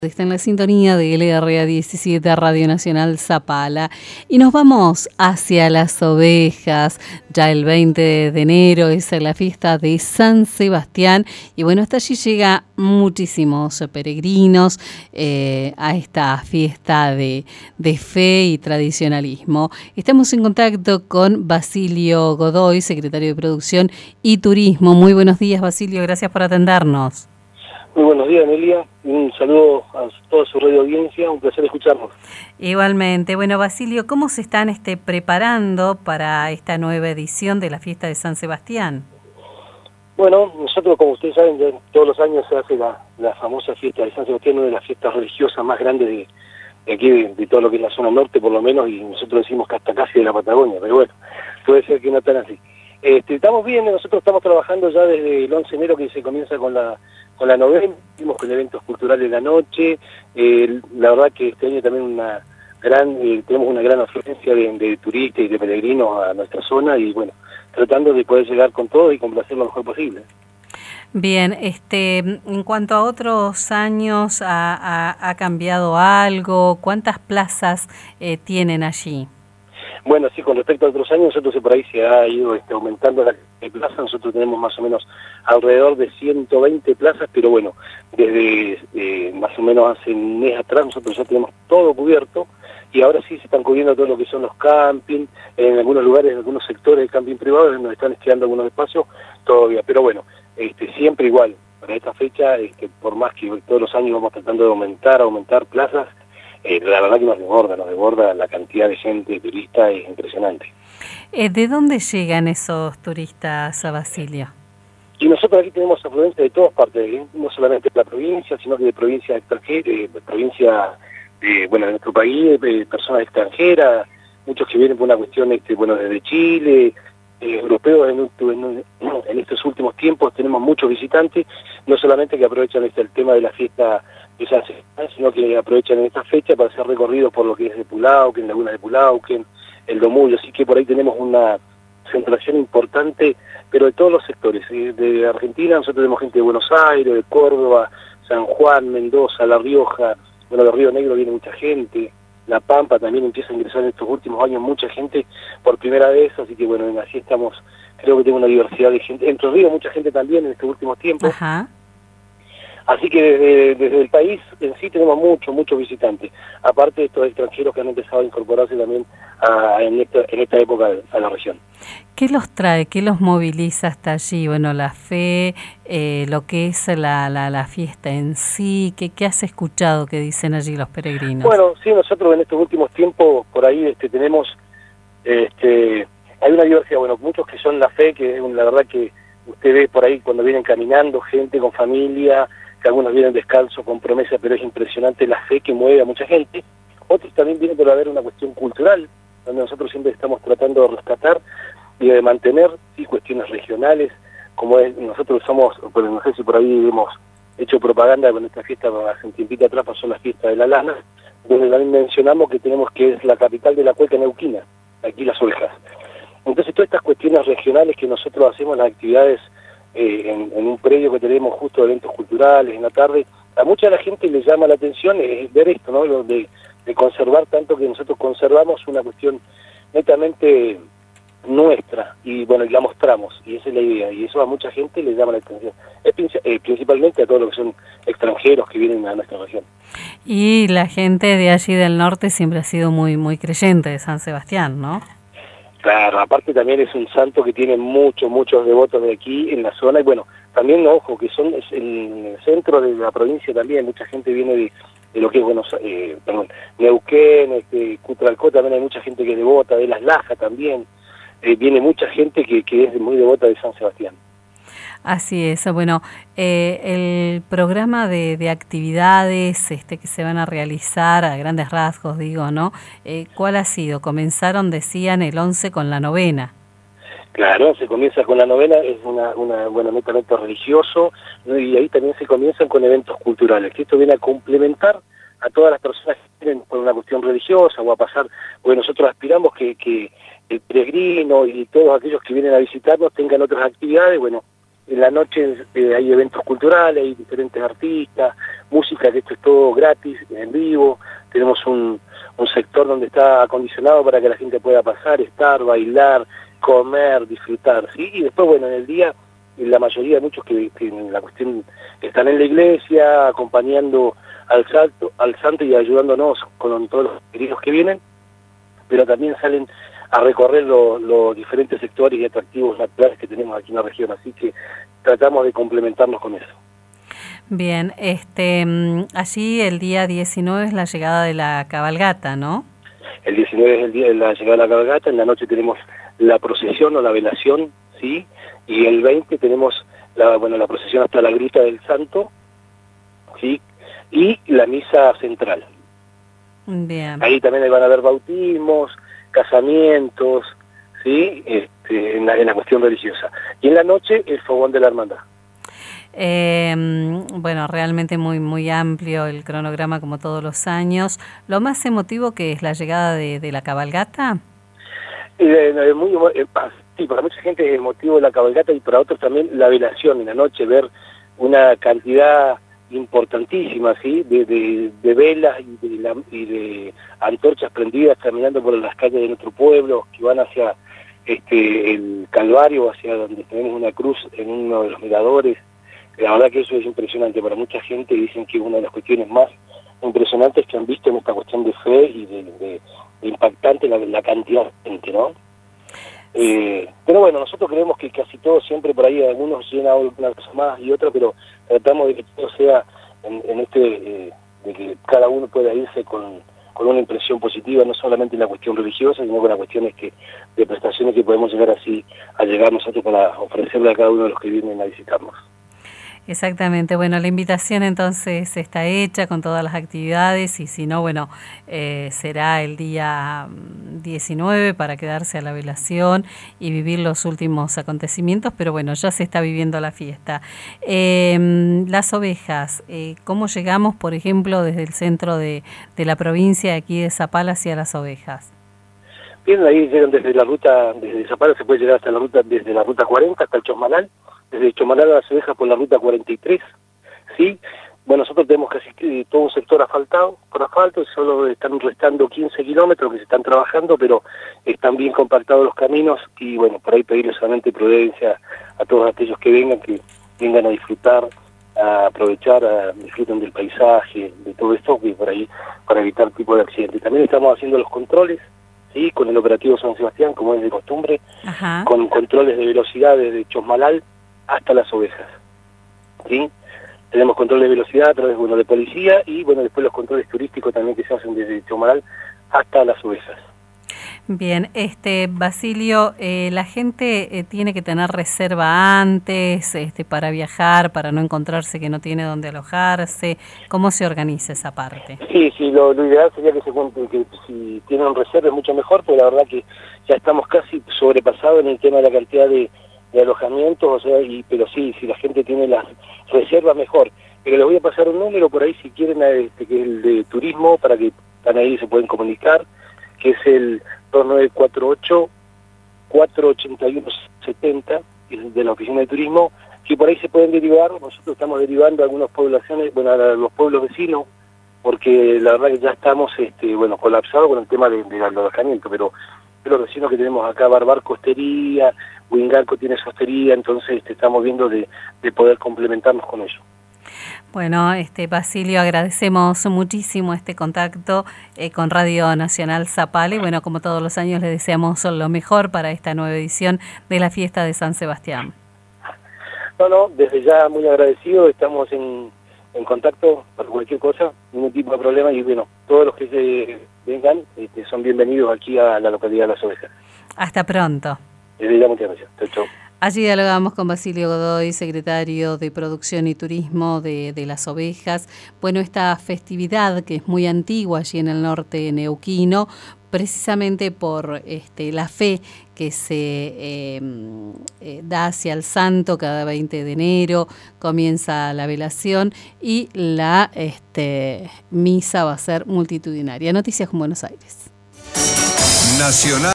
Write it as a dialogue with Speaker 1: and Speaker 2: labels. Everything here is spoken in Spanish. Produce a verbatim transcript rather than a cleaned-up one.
Speaker 1: Está en la sintonía de L R A diecisiete Radio Nacional Zapala y nos vamos hacia las ovejas. Ya el veinte de enero es la fiesta de San Sebastián y bueno, hasta allí llega muchísimos peregrinos eh, a esta fiesta de, de fe y tradicionalismo. Estamos en contacto con Basilio Godoy, secretario de Producción y Turismo. Muy buenos días, Basilio, gracias por atendernos.
Speaker 2: Muy buenos días, Amelia. Un saludo a toda su radio audiencia. Un placer escucharnos.
Speaker 1: Igualmente. Bueno, Basilio, ¿cómo se están este, preparando para esta nueva edición de la fiesta de San Sebastián?
Speaker 2: Bueno, nosotros, como ustedes saben, ya todos los años se hace la, la famosa fiesta de San Sebastián, una de las fiestas religiosas más grandes de, de aquí, de, de todo lo que es la zona norte, por lo menos, y nosotros decimos que hasta casi de la Patagonia, pero bueno, puede ser que no tan así. Este, estamos bien, nosotros estamos trabajando ya desde el once de enero que se comienza con la con la novena, hicimos con eventos culturales de la noche, eh, la verdad que este año también una gran eh, tenemos una gran afluencia de, de turistas y de peregrinos a nuestra zona y bueno, tratando de poder llegar con todo y complacer lo mejor posible.
Speaker 1: Bien, este, en cuanto a otros años, ¿ha, ha, ha cambiado algo? ¿Cuántas plazas eh, tienen allí?
Speaker 2: Bueno, sí, con respecto a otros años, nosotros por ahí se ha ido este, aumentando la plaza, nosotros tenemos más o menos alrededor de ciento veinte plazas, pero bueno, desde eh, más o menos hace un mes atrás nosotros ya tenemos todo cubierto y ahora sí se están cubriendo todo lo que son los campings, en algunos lugares, en algunos sectores de camping privados nos están estirando algunos espacios todavía, pero bueno, este, siempre igual, para esta fecha, este, por más que todos los años vamos tratando de aumentar, aumentar plazas, Eh, la verdad que nos desborda, nos desborda la cantidad de gente turista, es impresionante.
Speaker 1: Eh, ¿De dónde llegan esos turistas a Basilio?
Speaker 2: Y nosotros aquí tenemos afluencia de todas partes, ¿eh? No solamente de la provincia, sino que de provincias extranjeras, de provincias de, bueno, de nuestro país, de personas extranjeras, muchos que vienen por una cuestión, este, bueno, desde Chile, eh, europeos en, en, en estos últimos tiempos tenemos muchos visitantes, no solamente que aprovechan este, el tema de la fiesta de San Sebastián, sino que aprovechan en esta fecha para hacer recorridos por lo que es de Pulauquen, Laguna de Pulauquen, el Domullo, así que por ahí tenemos una concentración importante, pero de todos los sectores. De Argentina nosotros tenemos gente de Buenos Aires, de Córdoba, San Juan, Mendoza, La Rioja, bueno, de Río Negro viene mucha gente, La Pampa también empieza a ingresar en estos últimos años mucha gente por primera vez, así que bueno, así estamos, creo que tengo una diversidad de gente, Entre Ríos mucha gente también en estos últimos tiempos.
Speaker 1: Ajá.
Speaker 2: Así que desde, desde el país en sí tenemos muchos, muchos visitantes, aparte de estos extranjeros que han empezado a incorporarse también a, en, esta, en esta época a la región.
Speaker 1: ¿Qué los trae, qué los moviliza hasta allí? Bueno, la fe, eh, lo que es la, la, la fiesta en sí, ¿qué, ¿qué has escuchado que dicen allí los peregrinos?
Speaker 2: Bueno, sí, nosotros en estos últimos tiempos por ahí este, tenemos, este, hay una diversidad, bueno, muchos que son la fe, que es la verdad que usted ve por ahí cuando vienen caminando, gente con familia, que algunos vienen descalzos con promesa, pero es impresionante la fe que mueve a mucha gente. Otros también vienen por haber una cuestión cultural, donde nosotros siempre estamos tratando de rescatar y de mantener sí, cuestiones regionales, como es, nosotros somos, pues no sé si por ahí hemos hecho propaganda con esta fiesta, hace un tiempito atrás pasó la fiesta de la lana, donde también mencionamos que tenemos que es la capital de la cueca neuquina, aquí Las Ovejas. Entonces todas estas cuestiones regionales que nosotros hacemos, las actividades Eh, en, en un predio que tenemos justo eventos culturales en la tarde, a mucha de la gente le llama la atención es ver esto, ¿no? Lo de, de conservar tanto que nosotros conservamos una cuestión netamente nuestra y bueno, y la mostramos y esa es la idea y eso a mucha gente le llama la atención, es, eh, principalmente a todos los que son extranjeros que vienen a nuestra región.
Speaker 1: Y la gente de allí del norte siempre ha sido muy, muy creyente de San Sebastián, ¿no?
Speaker 2: Claro, aparte también es un santo que tiene muchos, muchos devotos de aquí en la zona, y bueno, también, ojo, que son es en el centro de la provincia también, mucha gente viene de, de lo que es Buenos eh, perdón, Neuquén, este, Cutralcó, también hay mucha gente que es devota, de Las Lajas también, eh, viene mucha gente que, que es muy devota de San Sebastián.
Speaker 1: Así es, bueno, eh, el programa de, de actividades este, que se van a realizar a grandes rasgos, digo, ¿no? Eh, ¿Cuál ha sido? Comenzaron, decían, el once con la novena.
Speaker 2: Claro, se comienza con la novena, es una, una bueno, netamente religioso, ¿no? Y ahí también se comienzan con eventos culturales, que esto viene a complementar a todas las personas que vienen por una cuestión religiosa o a pasar, porque nosotros aspiramos que, que el peregrino y todos aquellos que vienen a visitarnos tengan otras actividades, bueno, En la noche eh, hay eventos culturales, hay diferentes artistas, música, que esto es todo gratis, en vivo. Tenemos un, un sector donde está acondicionado para que la gente pueda pasar, estar, bailar, comer, disfrutar, ¿sí? Y después, bueno, en el día, la mayoría de muchos que, que en la cuestión están en la iglesia, acompañando al santo, al santo y ayudándonos con todos los queridos que vienen, pero también salen a recorrer los lo diferentes sectores y atractivos naturales que tenemos aquí en la región, así que tratamos de complementarnos con eso.
Speaker 1: Bien, este, allí el día diecinueve es la llegada de la cabalgata, ¿no?
Speaker 2: El diecinueve es el día de la llegada de la cabalgata, en la noche tenemos la procesión o la velación, ¿sí? Y el veinte tenemos la, bueno, la procesión hasta la Gruta del Santo, ¿sí? Y la misa central.
Speaker 1: Bien.
Speaker 2: Ahí también van a haber bautismos, casamientos, ¿sí? Este, en, la, en la cuestión religiosa. Y en la noche el fogón de la hermandad.
Speaker 1: Eh, bueno, realmente muy muy amplio el cronograma como todos los años. ¿Lo más emotivo que es la llegada de, de la cabalgata?
Speaker 2: Eh, muy, eh, sí, para mucha gente es emotivo la cabalgata y para otros también la velación en la noche, ver una cantidad importantísima, ¿sí? de, de, de velas y de, la, y de antorchas prendidas caminando por las calles de nuestro pueblo, que van hacia este el Calvario, hacia donde tenemos una cruz en uno de los miradores. La verdad que eso es impresionante para mucha gente, y dicen que es una de las cuestiones más impresionantes que han visto en esta cuestión de fe y de, de, de impactante la, la cantidad de gente, ¿no? Eh, pero bueno, nosotros creemos que casi todo, siempre por ahí algunos llenan una cosa más y otra, pero tratamos de que todo sea en, en este, eh, de que cada uno pueda irse con, con una impresión positiva, no solamente en la cuestión religiosa, sino con las cuestiones que, de prestaciones que podemos llegar así a llegar nosotros para ofrecerle a cada uno de los que vienen a visitarnos.
Speaker 1: Exactamente, bueno, la invitación entonces está hecha con todas las actividades, y si no, bueno, eh, será el día diecinueve para quedarse a la velación y vivir los últimos acontecimientos, pero bueno, ya se está viviendo la fiesta. Eh, las ovejas, eh, ¿cómo llegamos, por ejemplo, desde el centro de, de la provincia, aquí de Zapala, hacia las ovejas?
Speaker 2: Bien, ahí llegan desde la ruta, desde Zapala se puede llegar hasta la ruta, desde la ruta cuarenta hasta el Chosmalal, desde Chosmalal a las ovejas por la ruta cuarenta y tres, ¿sí? Bueno, nosotros tenemos casi todo un sector asfaltado, por asfalto, solo están restando quince kilómetros que se están trabajando, pero están bien compactados los caminos, y bueno, por ahí pedirles solamente prudencia a todos aquellos que vengan, que vengan a disfrutar, a aprovechar, a disfruten del paisaje, de todo esto, que por ahí, para evitar tipo de accidentes. También estamos haciendo los controles, ¿sí? Con el operativo San Sebastián, como es de costumbre,
Speaker 1: Ajá.
Speaker 2: Con controles de velocidad desde Chosmalal hasta las ovejas, ¿sí? Tenemos control de velocidad a través, bueno, de policía, y bueno, después los controles turísticos también que se hacen desde Chosmalal hasta las ovejas.
Speaker 1: Bien, este Basilio, eh, la gente eh, tiene que tener reserva antes, este, para viajar, para no encontrarse que no tiene dónde alojarse. ¿Cómo se organiza esa parte?
Speaker 2: Sí, sí, lo, lo ideal sería que se cuente, que si tienen reserva es mucho mejor, porque la verdad que ya estamos casi sobrepasados en el tema de la cantidad de de alojamientos, o sea, y pero sí, si la gente tiene las reservas, mejor. Pero les voy a pasar un número por ahí, si quieren, este, que es el de turismo, para que están ahí, se pueden comunicar, que es el dos nueve cuatro ocho, cuatro ocho uno, siete cero, que es de la oficina de turismo, que por ahí se pueden derivar. Nosotros estamos derivando a algunas poblaciones, bueno, a los pueblos vecinos, porque la verdad que ya estamos, este, bueno, colapsados con el tema de, del alojamiento, pero los vecinos que tenemos acá, Barbarco Hostería, Huingalco tiene su hostería, entonces este, estamos viendo de, de poder complementarnos con ello.
Speaker 1: Bueno, este Basilio, agradecemos muchísimo este contacto eh, con Radio Nacional Zapala, y bueno, como todos los años, le deseamos lo mejor para esta nueva edición de la fiesta de San Sebastián.
Speaker 2: No, no, desde ya muy agradecido, estamos en, en contacto para cualquier cosa, ningún tipo de problema, y bueno, todos los que se vengan este, son bienvenidos aquí a la localidad de Las Ovejas.
Speaker 1: Hasta pronto.
Speaker 2: Desde ya, muchas gracias. Chau, chau.
Speaker 1: Allí dialogamos con Basilio Godoy, secretario de Producción y Turismo de, de Las Ovejas. Bueno, esta festividad que es muy antigua allí en el norte neuquino, precisamente por este, la fe que se eh, eh, da hacia el santo cada veinte de enero, comienza la velación y la este, misa va a ser multitudinaria. Noticias con Buenos Aires.
Speaker 3: Nacional.